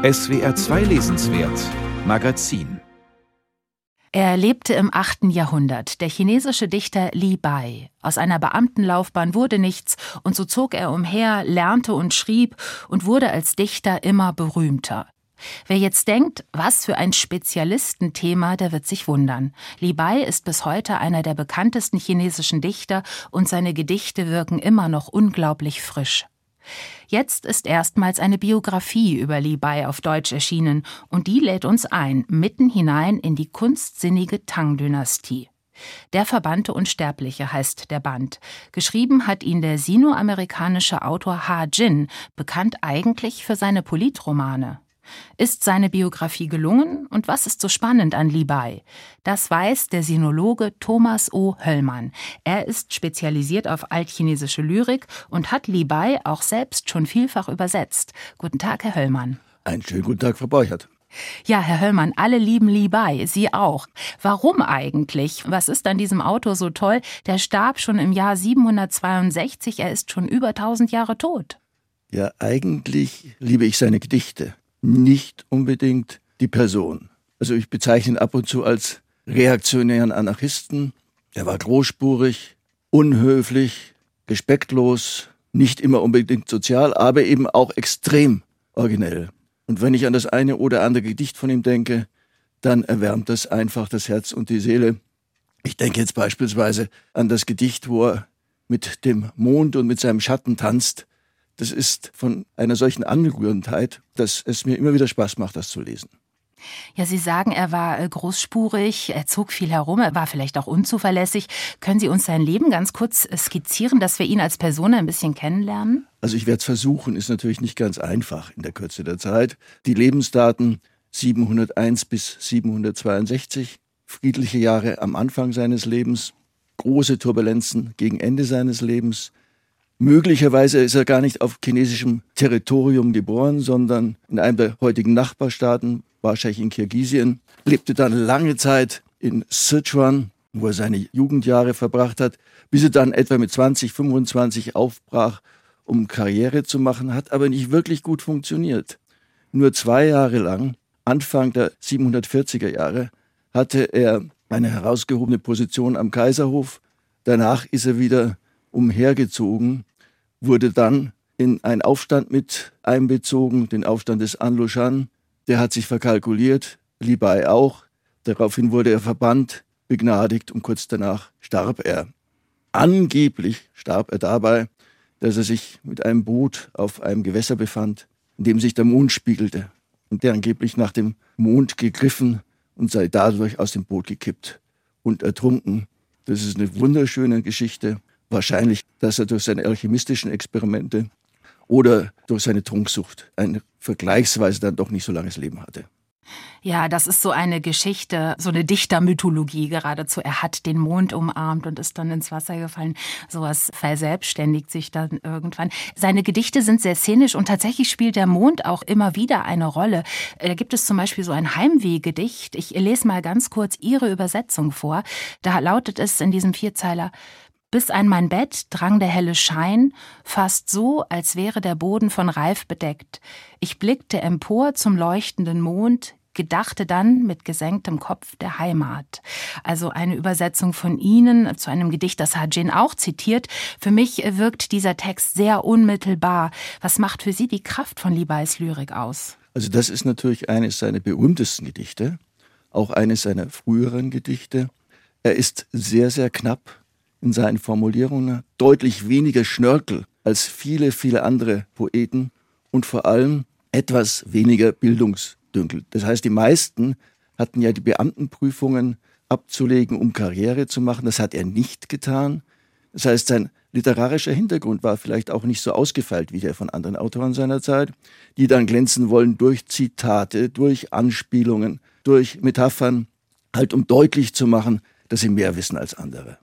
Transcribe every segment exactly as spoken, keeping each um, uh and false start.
S W R zwei Lesenswert Magazin. Er lebte im achten Jahrhundert, der chinesische Dichter Li Bai. Aus einer Beamtenlaufbahn wurde nichts und so zog er umher, lernte und schrieb und wurde als Dichter immer berühmter. Wer jetzt denkt, was für ein Spezialistenthema, der wird sich wundern. Li Bai ist bis heute einer der bekanntesten chinesischen Dichter und seine Gedichte wirken immer noch unglaublich frisch. Jetzt ist erstmals eine Biografie über Li Bai auf Deutsch erschienen und die lädt uns ein, mitten hinein in die kunstsinnige Tang-Dynastie. Der verbannte Unsterbliche heißt der Band. Geschrieben hat ihn der sino-amerikanische Autor Ha Jin, bekannt eigentlich für seine Politromane. Ist seine Biografie gelungen und was ist so spannend an Li Bai? Das weiß der Sinologe Thomas O. Höllmann. Er ist spezialisiert auf altchinesische Lyrik und hat Li Bai auch selbst schon vielfach übersetzt. Guten Tag, Herr Höllmann. Einen schönen guten Tag, Frau Borchert. Ja, Herr Höllmann, alle lieben Li Bai, Sie auch. Warum eigentlich? Was ist an diesem Autor so toll? Der starb schon im Jahr siebenhundertzweiundsechzig, er ist schon über tausend Jahre tot. Ja, eigentlich liebe ich seine Gedichte. Nicht unbedingt die Person. Also ich bezeichne ihn ab und zu als reaktionären Anarchisten. Er war großspurig, unhöflich, respektlos, nicht immer unbedingt sozial, aber eben auch extrem originell. Und wenn ich an das eine oder andere Gedicht von ihm denke, dann erwärmt das einfach das Herz und die Seele. Ich denke jetzt beispielsweise an das Gedicht, wo er mit dem Mond und mit seinem Schatten tanzt. Das ist von einer solchen Angerührtheit, dass es mir immer wieder Spaß macht, das zu lesen. Ja, Sie sagen, er war großspurig, er zog viel herum, er war vielleicht auch unzuverlässig. Können Sie uns sein Leben ganz kurz skizzieren, dass wir ihn als Person ein bisschen kennenlernen? Also ich werde es versuchen, ist natürlich nicht ganz einfach in der Kürze der Zeit. Die Lebensdaten siebenhunderteins bis siebenhundertzweiundsechzig, friedliche Jahre am Anfang seines Lebens, große Turbulenzen gegen Ende seines Lebens. Möglicherweise ist er gar nicht auf chinesischem Territorium geboren, sondern in einem der heutigen Nachbarstaaten, wahrscheinlich in Kirgisien, lebte dann lange Zeit in Sichuan, wo er seine Jugendjahre verbracht hat, bis er dann etwa mit zwanzig, fünfundzwanzig aufbrach, um Karriere zu machen, hat aber nicht wirklich gut funktioniert. Nur zwei Jahre lang, Anfang der siebenhundertvierziger Jahre, hatte er eine herausgehobene Position am Kaiserhof. Danach ist er wieder umhergezogen, wurde dann in einen Aufstand mit einbezogen, den Aufstand des Anlushan. Der hat sich verkalkuliert, Li Bai auch. Daraufhin wurde er verbannt, begnadigt und kurz danach starb er. Angeblich starb er dabei, dass er sich mit einem Boot auf einem Gewässer befand, in dem sich der Mond spiegelte und der angeblich nach dem Mond gegriffen und sei dadurch aus dem Boot gekippt und ertrunken. Das ist eine wunderschöne Geschichte. Wahrscheinlich, dass er durch seine alchemistischen Experimente oder durch seine Trunksucht ein vergleichsweise dann doch nicht so langes Leben hatte. Ja, das ist so eine Geschichte, so eine Dichtermythologie geradezu. Er hat den Mond umarmt und ist dann ins Wasser gefallen. Sowas verselbstständigt sich dann irgendwann. Seine Gedichte sind sehr szenisch und tatsächlich spielt der Mond auch immer wieder eine Rolle. Da gibt es zum Beispiel so ein Heimwehgedicht. Ich lese mal ganz kurz Ihre Übersetzung vor. Da lautet es in diesem Vierzeiler: Bis an mein Bett drang der helle Schein, fast so, als wäre der Boden von Reif bedeckt. Ich blickte empor zum leuchtenden Mond, gedachte dann mit gesenktem Kopf der Heimat. Also eine Übersetzung von Ihnen zu einem Gedicht, das Ha Jin auch zitiert. Für mich wirkt dieser Text sehr unmittelbar. Was macht für Sie die Kraft von Li Bais Lyrik aus? Also das ist natürlich eines seiner berühmtesten Gedichte, auch eines seiner früheren Gedichte. Er ist sehr, sehr knapp in seinen Formulierungen, deutlich weniger Schnörkel als viele, viele andere Poeten und vor allem etwas weniger Bildungsdünkel. Das heißt, die meisten hatten ja die Beamtenprüfungen abzulegen, um Karriere zu machen. Das hat er nicht getan. Das heißt, sein literarischer Hintergrund war vielleicht auch nicht so ausgefeilt wie der von anderen Autoren seiner Zeit, die dann glänzen wollen durch Zitate, durch Anspielungen, durch Metaphern, halt um deutlich zu machen, dass sie mehr wissen als andere.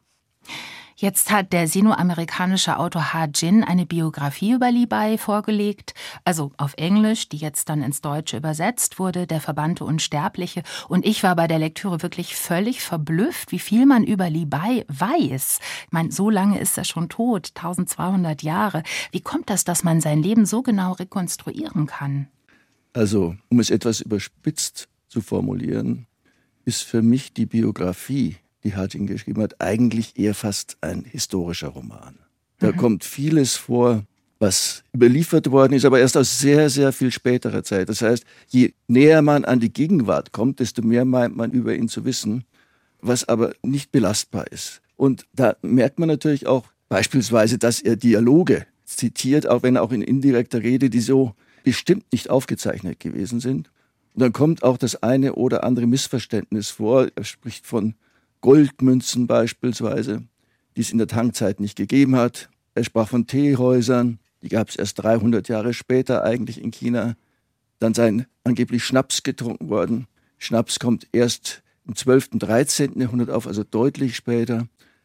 Jetzt hat der sino-amerikanische Autor Ha Jin eine Biografie über Li Bai vorgelegt, also auf Englisch, die jetzt dann ins Deutsche übersetzt wurde, Der verbannte Unsterbliche. Und ich war bei der Lektüre wirklich völlig verblüfft, wie viel man über Li Bai weiß. Ich meine, so lange ist er schon tot, eintausendzweihundert Jahre. Wie kommt das, dass man sein Leben so genau rekonstruieren kann? Also, um es etwas überspitzt zu formulieren, ist für mich die Biografie, die Hajin geschrieben hat, eigentlich eher fast ein historischer Roman. Da mhm. kommt vieles vor, was überliefert worden ist, aber erst aus sehr, sehr viel späterer Zeit. Das heißt, je näher man an die Gegenwart kommt, desto mehr meint man über ihn zu wissen, was aber nicht belastbar ist. Und da merkt man natürlich auch beispielsweise, dass er Dialoge zitiert, auch wenn auch in indirekter Rede, die so bestimmt nicht aufgezeichnet gewesen sind. Und dann kommt auch das eine oder andere Missverständnis vor. Er spricht von Goldmünzen beispielsweise, die es in der Tang-Zeit nicht gegeben hat. Er sprach von Teehäusern, die gab es erst dreihundert Jahre später eigentlich in China. Dann sei angeblich Schnaps getrunken worden. Schnaps kommt erst im zwölften, dreizehnten Jahrhundert auf, also deutlich später.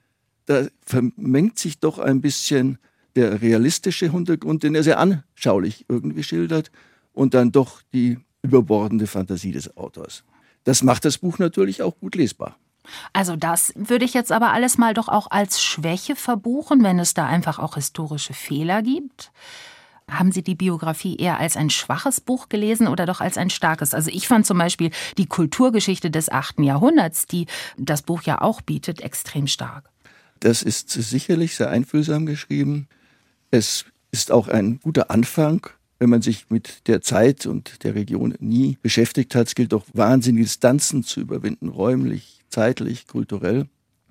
Da vermengt sich doch ein bisschen der realistische Hintergrund, den er sehr anschaulich irgendwie schildert, und dann doch die überbordende Fantasie des Autors. Das macht das Buch natürlich auch gut lesbar. Also das würde ich jetzt aber alles mal doch auch als Schwäche verbuchen, wenn es da einfach auch historische Fehler gibt. Haben Sie die Biografie eher als ein schwaches Buch gelesen oder doch als ein starkes? Also ich fand zum Beispiel die Kulturgeschichte des achten Jahrhunderts, die das Buch ja auch bietet, extrem stark. Das ist sicherlich sehr einfühlsam geschrieben. Es ist auch ein guter Anfang, wenn man sich mit der Zeit und der Region nie beschäftigt hat. Es gilt auch, wahnsinnige Distanzen zu überwinden, räumlich, zeitlich, kulturell.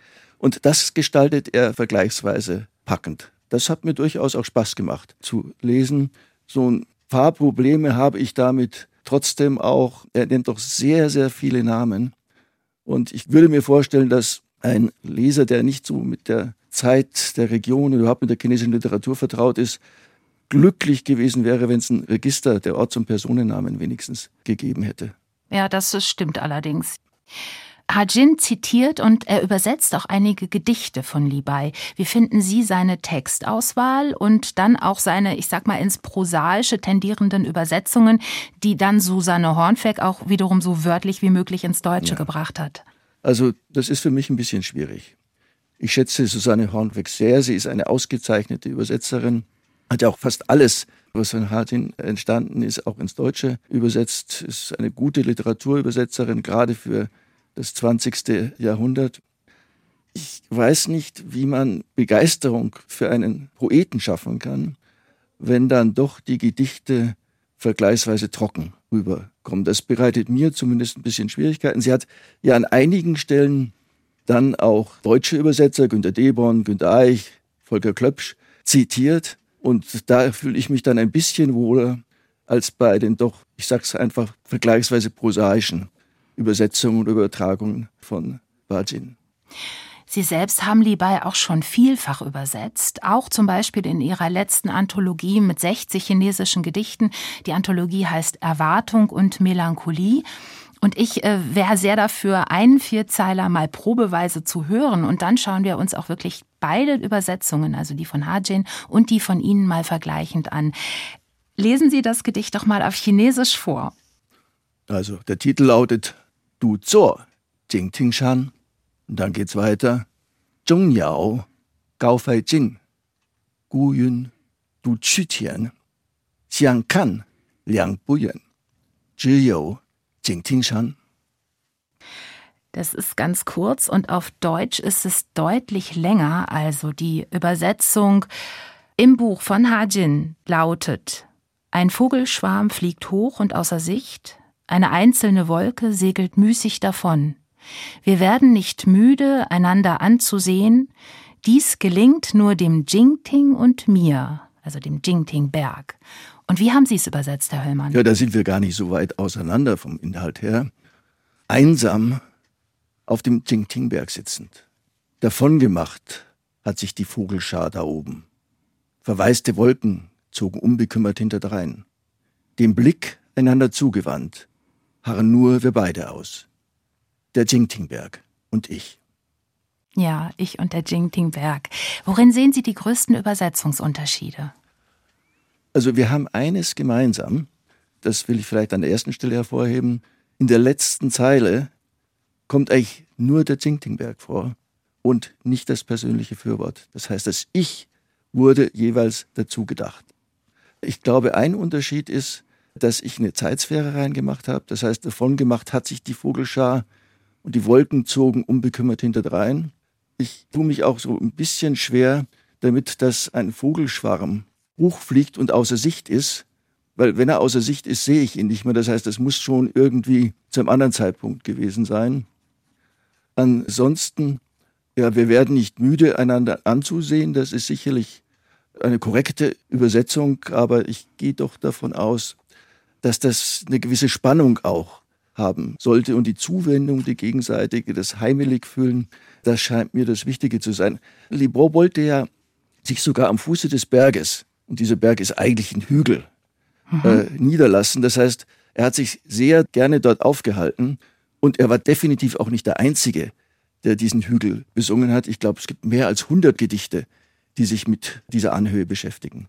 Und das gestaltet er vergleichsweise packend. Das hat mir durchaus auch Spaß gemacht zu lesen. So ein paar Probleme habe ich damit trotzdem auch. Er nennt doch sehr, sehr viele Namen. Und ich würde mir vorstellen, dass ein Leser, der nicht so mit der Zeit der Region oder überhaupt mit der chinesischen Literatur vertraut ist, glücklich gewesen wäre, wenn es ein Register der Orts- und Personennamen wenigstens gegeben hätte. Ja, das stimmt allerdings. Hajin zitiert und er übersetzt auch einige Gedichte von Li Bai. Wie finden Sie seine Textauswahl und dann auch seine, ich sag mal, ins Prosaische tendierenden Übersetzungen, die dann Susanne Hornfeck auch wiederum so wörtlich wie möglich ins Deutsche ja. gebracht hat? Also das ist für mich ein bisschen schwierig. Ich schätze Susanne Hornfeck sehr. Sie ist eine ausgezeichnete Übersetzerin. Hat ja auch fast alles, was von Hajin entstanden ist, auch ins Deutsche übersetzt. Ist eine gute Literaturübersetzerin, gerade für das zwanzigste Jahrhundert. Ich weiß nicht, wie man Begeisterung für einen Poeten schaffen kann, wenn dann doch die Gedichte vergleichsweise trocken rüberkommen. Das bereitet mir zumindest ein bisschen Schwierigkeiten. Sie hat ja an einigen Stellen dann auch deutsche Übersetzer, Günter Deborn, Günter Eich, Volker Klöpsch, zitiert. Und da fühle ich mich dann ein bisschen wohler als bei den doch, ich sag's einfach, vergleichsweise prosaischen Übersetzungen und Übertragungen von Hajin. Sie selbst haben Li Bai auch schon vielfach übersetzt, auch zum Beispiel in ihrer letzten Anthologie mit sechzig chinesischen Gedichten. Die Anthologie heißt Erwartung und Melancholie. Und ich äh, wäre sehr dafür, einen Vierzeiler mal probeweise zu hören. Und dann schauen wir uns auch wirklich beide Übersetzungen, also die von Hajin und die von Ihnen, mal vergleichend an. Lesen Sie das Gedicht doch mal auf Chinesisch vor. Also der Titel lautet Du Zuo, Jing Ting Shan. Und dann geht's weiter. Zhong Yao, Gao Fei Jing, Gu Yun, Du Qu Tian, Xiang Kan, Liang Bu Yuan, Zhi You, Jing Ting Shan. Das ist ganz kurz und auf Deutsch ist es deutlich länger. Also die Übersetzung im Buch von Hajin lautet: Ein Vogelschwarm fliegt hoch und außer Sicht, eine einzelne Wolke segelt müßig davon. Wir werden nicht müde, einander anzusehen. Dies gelingt nur dem Jingting und mir, also dem Jingting-Berg. Und wie haben Sie es übersetzt, Herr Höllmann? Ja, da sind wir gar nicht so weit auseinander vom Inhalt her. Einsam auf dem Jingting-Berg sitzend. Davongemacht hat sich die Vogelschar da oben. Verwaiste Wolken zogen unbekümmert hinterdrein. Dem Blick einander zugewandt, harren nur wir beide aus. Der Jingting-Berg und ich. Ja, ich und der Jingting-Berg. Worin sehen Sie die größten Übersetzungsunterschiede? Also wir haben eines gemeinsam, das will ich vielleicht an der ersten Stelle hervorheben. In der letzten Zeile kommt eigentlich nur der Jingting-Berg vor und nicht das persönliche Fürwort. Das heißt, das Ich wurde jeweils dazu gedacht. Ich glaube, ein Unterschied ist, dass ich eine Zeitsphäre reingemacht habe. Das heißt, davon gemacht hat sich die Vogelschar und die Wolken zogen unbekümmert hinterdrein. Ich tue mich auch so ein bisschen schwer damit, dass ein Vogelschwarm hochfliegt und außer Sicht ist. Weil wenn er außer Sicht ist, sehe ich ihn nicht mehr. Das heißt, das muss schon irgendwie zu einem anderen Zeitpunkt gewesen sein. Ansonsten, ja, wir werden nicht müde, einander anzusehen. Das ist sicherlich eine korrekte Übersetzung, aber ich gehe doch davon aus, dass das eine gewisse Spannung auch haben sollte. Und die Zuwendung, die gegenseitige, das heimelig fühlen, das scheint mir das Wichtige zu sein. Libor wollte ja sich sogar am Fuße des Berges, und dieser Berg ist eigentlich ein Hügel, mhm. äh, niederlassen. Das heißt, er hat sich sehr gerne dort aufgehalten und er war definitiv auch nicht der Einzige, der diesen Hügel besungen hat. Ich glaube, es gibt mehr als hundert Gedichte, die sich mit dieser Anhöhe beschäftigen.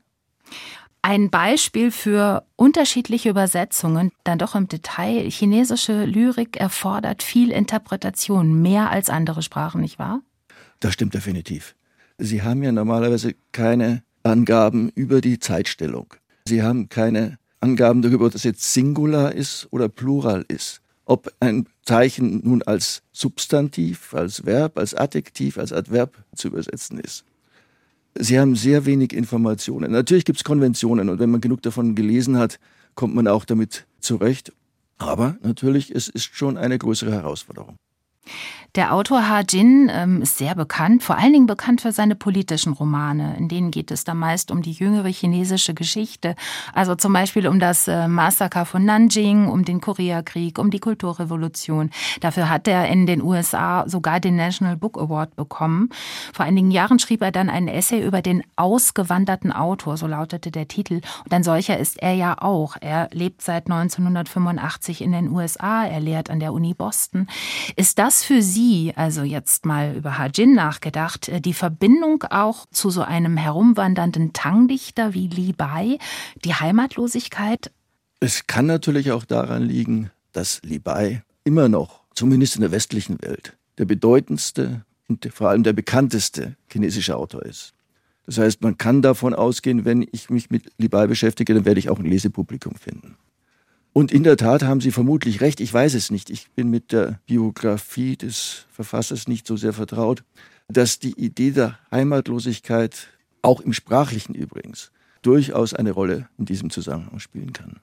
Ein Beispiel für unterschiedliche Übersetzungen, dann doch im Detail. Chinesische Lyrik erfordert viel Interpretation, mehr als andere Sprachen, nicht wahr? Das stimmt definitiv. Sie haben ja normalerweise keine Angaben über die Zeitstellung. Sie haben keine Angaben darüber, ob das jetzt Singular ist oder Plural ist. Ob ein Zeichen nun als Substantiv, als Verb, als Adjektiv, als Adverb zu übersetzen ist. Sie haben sehr wenig Informationen. Natürlich gibt es Konventionen und wenn man genug davon gelesen hat, kommt man auch damit zurecht. Aber natürlich, es ist schon eine größere Herausforderung. Der Autor Ha Jin ähm, ist sehr bekannt, vor allen Dingen bekannt für seine politischen Romane. In denen geht es da meist um die jüngere chinesische Geschichte. Also zum Beispiel um das äh, Massaker von Nanjing, um den Koreakrieg, um die Kulturrevolution. Dafür hat er in den U S A sogar den National Book Award bekommen. Vor einigen Jahren schrieb er dann einen Essay über den ausgewanderten Autor, so lautete der Titel. Und ein solcher ist er ja auch. Er lebt seit neunzehnhundertfünfundachtzig in den U S A, er lehrt an der Uni Boston. Ist das für Sie, also jetzt mal über Ha Jin nachgedacht, die Verbindung auch zu so einem herumwandernden Tang-Dichter wie Li Bai, die Heimatlosigkeit? Es kann natürlich auch daran liegen, dass Li Bai immer noch, zumindest in der westlichen Welt, der bedeutendste und vor allem der bekannteste chinesische Autor ist. Das heißt, man kann davon ausgehen, wenn ich mich mit Li Bai beschäftige, dann werde ich auch ein Lesepublikum finden. Und in der Tat haben Sie vermutlich recht, ich weiß es nicht, ich bin mit der Biografie des Verfassers nicht so sehr vertraut, dass die Idee der Heimatlosigkeit, auch im Sprachlichen übrigens, durchaus eine Rolle in diesem Zusammenhang spielen kann.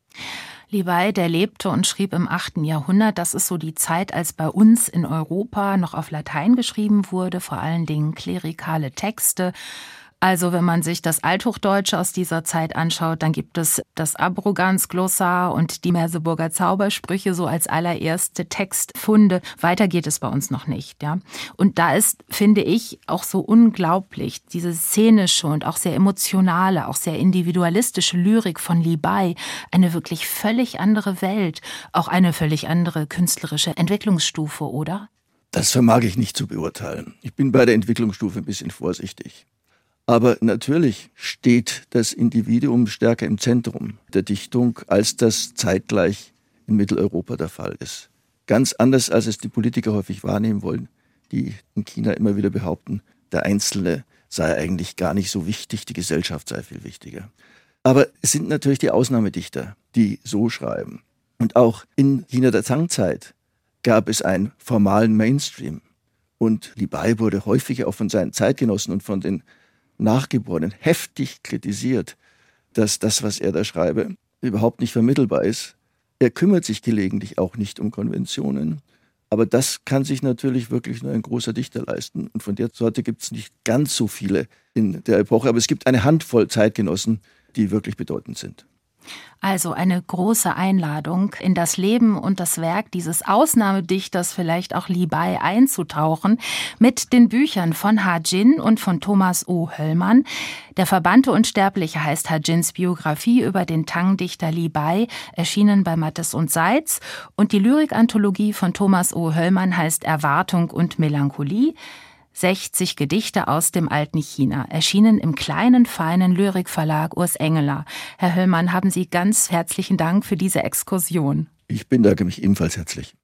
Li Bai, der lebte und schrieb im achten Jahrhundert. Das ist so die Zeit, als bei uns in Europa noch auf Latein geschrieben wurde, vor allen Dingen klerikale Texte. Also wenn man sich das Althochdeutsche aus dieser Zeit anschaut, dann gibt es das Abroganz-Glossar und die Merseburger Zaubersprüche so als allererste Textfunde. Weiter geht es bei uns noch nicht, ja. Und da ist, finde ich, auch so unglaublich diese szenische und auch sehr emotionale, auch sehr individualistische Lyrik von Li Bai, eine wirklich völlig andere Welt, auch eine völlig andere künstlerische Entwicklungsstufe, oder? Das vermag ich nicht zu beurteilen. Ich bin bei der Entwicklungsstufe ein bisschen vorsichtig. Aber natürlich steht das Individuum stärker im Zentrum der Dichtung, als das zeitgleich in Mitteleuropa der Fall ist. Ganz anders, als es die Politiker häufig wahrnehmen wollen, die in China immer wieder behaupten, der Einzelne sei eigentlich gar nicht so wichtig, die Gesellschaft sei viel wichtiger. Aber es sind natürlich die Ausnahmedichter, die so schreiben. Und auch in China der Tang-Zeit gab es einen formalen Mainstream. Und Li Bai wurde häufig auch von seinen Zeitgenossen und von den Nachgeborenen heftig kritisiert, dass das, was er da schreibe, überhaupt nicht vermittelbar ist. Er kümmert sich gelegentlich auch nicht um Konventionen, aber das kann sich natürlich wirklich nur ein großer Dichter leisten. Und von der Sorte gibt es nicht ganz so viele in der Epoche, aber es gibt eine Handvoll Zeitgenossen, die wirklich bedeutend sind. Also eine große Einladung, in das Leben und das Werk dieses Ausnahmedichters, vielleicht auch Li Bai, einzutauchen, mit den Büchern von Ha Jin und von Thomas O. Höllmann. Der Verbannte Unsterbliche heißt Ha Jins Biografie über den Tang-Dichter Li Bai, erschienen bei Mattes und Seitz. Und die Lyrikanthologie von Thomas O. Höllmann heißt Erwartung und Melancholie. sechzig Gedichte aus dem alten China, erschienen im kleinen, feinen Lyrikverlag Urs Engeler. Herr Höllmann, haben Sie ganz herzlichen Dank für diese Exkursion. Ich bedanke mich ebenfalls herzlich.